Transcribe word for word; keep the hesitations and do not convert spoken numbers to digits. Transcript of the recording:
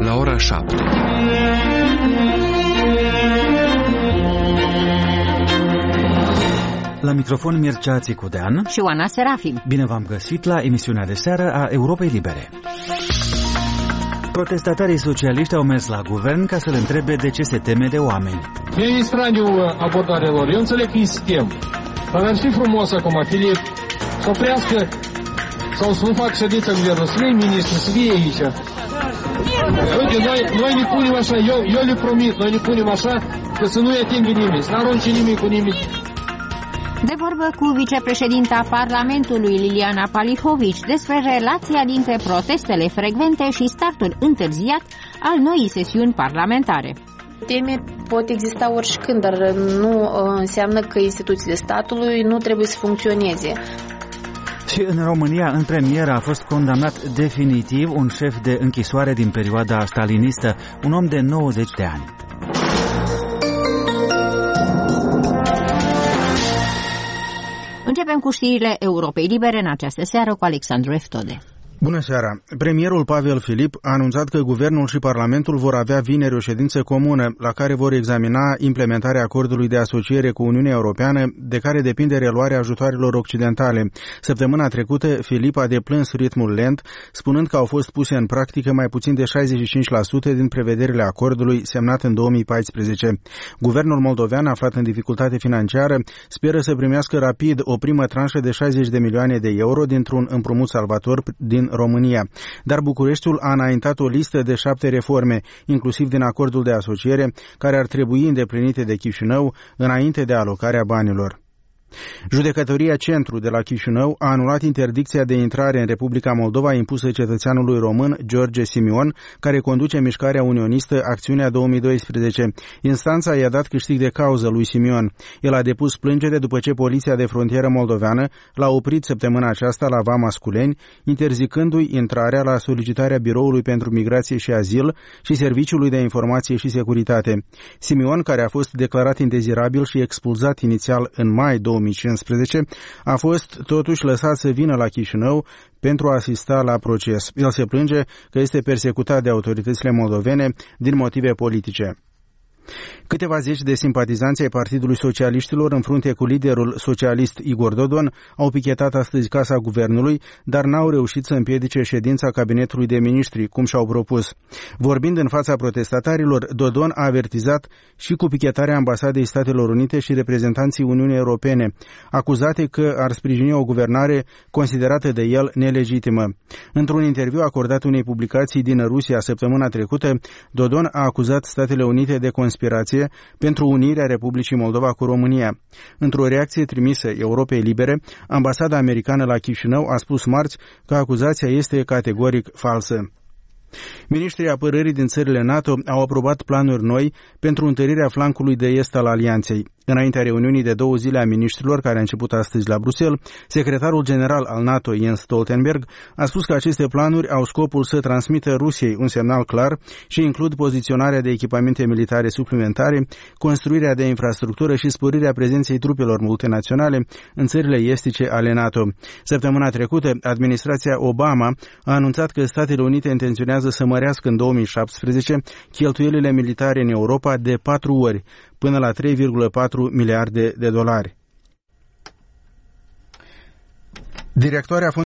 la ora șapte. La microfon Mircea Țicudean și Oana Serafim. Bine v-am găsit la emisiunea de seară a Europei Libere. Protestatarii socialiști au mers la guvern ca să-l întrebe de ce se teme de oameni. Mie e straniu abordarea lor. Eu înțeleg că e sistem. Dar ar fi frumos acum, Filip, să oprească sau să nu fac ședința guvernului, să fie ministru, să fie aici. Uite, noi, noi ne punem așa, eu, eu le promit, noi ne punem așa, că să nu-i atingă nimeni, să n-arunce nimeni cu nimeni. De vorbă cu vicepreședinta Parlamentului Liliana Palihovici despre relația dintre protestele frecvente și startul întârziat al noii sesiuni parlamentare. Teme pot exista oricând, dar nu înseamnă că instituțiile statului nu trebuie să funcționeze. Și în România, în premieră, a fost condamnat definitiv un șef de închisoare din perioada stalinistă, un om de nouăzeci de ani. Începem cu știrile Europei Libere în această seară cu Alexandru Eftode. Bună seara! Premierul Pavel Filip a anunțat că Guvernul și Parlamentul vor avea vineri o ședință comună la care vor examina implementarea acordului de asociere cu Uniunea Europeană, de care depinde reluarea ajutoarelor occidentale. Săptămâna trecută, Filip a deplâns ritmul lent, spunând că au fost puse în practică mai puțin de șaizeci și cinci la sută din prevederile acordului semnat în două mii paisprezece. Guvernul moldovean, aflat în dificultate financiară, speră să primească rapid o primă tranșă de șaizeci de milioane de euro dintr-un împrumut salvator din România. Dar Bucureștiul a înaintat o listă de șapte reforme, inclusiv din acordul de asociere, care ar trebui îndeplinite de Chișinău înainte de alocarea banilor. Judecătoria Centru de la Chișinău a anulat interdicția de intrare în Republica Moldova impusă cetățeanului român George Simion, care conduce mișcarea unionistă Acțiunea două mii doisprezece. Instanța i-a dat câștig de cauză lui Simion. El a depus plângere după ce Poliția de Frontieră moldoveană l-a oprit săptămâna aceasta la Vama Sculeni, interzicându-i intrarea la solicitarea Biroului pentru Migrație și Azil și Serviciului de Informație și Securitate. Simion, care a fost declarat indezirabil și expulzat inițial în mai două mii cincisprezece, a fost totuși lăsat să vină la Chișinău pentru a asista la proces. El se plânge că este persecutat de autoritățile moldovene din motive politice. Câteva zeci de simpatizanți ai Partidului Socialiștilor în frunte cu liderul socialist Igor Dodon au pichetat astăzi Casa Guvernului, dar n-au reușit să împiedice ședința Cabinetului de Miniștri, cum și-au propus. Vorbind în fața protestatarilor, Dodon a avertizat și cu pichetarea Ambasadei Statelor Unite și reprezentanții Uniunii Europene, acuzate că ar sprijini o guvernare considerată de el nelegitimă. Într-un interviu acordat unei publicații din Rusia săptămâna trecută, Dodon a acuzat Statele Unite de conspirație pentru unirea Republicii Moldova cu România. Într-o reacție trimisă Europei Libere, ambasada americană la Chișinău a spus marți că acuzația este categoric falsă. Ministrii apărării din țările NATO au aprobat planuri noi pentru întărirea flancului de est al alianței. Înaintea reuniunii de două zile a miniștrilor, care a început astăzi la Bruxelles, secretarul general al NATO, Jens Stoltenberg, a spus că aceste planuri au scopul să transmită Rusiei un semnal clar și includ poziționarea de echipamente militare suplimentare, construirea de infrastructură și sporirea prezenței trupelor multinaționale în țările estice ale NATO. Săptămâna trecută, administrația Obama a anunțat că Statele Unite intenționează să mărească în două mii șaptesprezece cheltuielile militare în Europa de patru ori, până la trei virgulă patru miliarde de dolari. Directoarea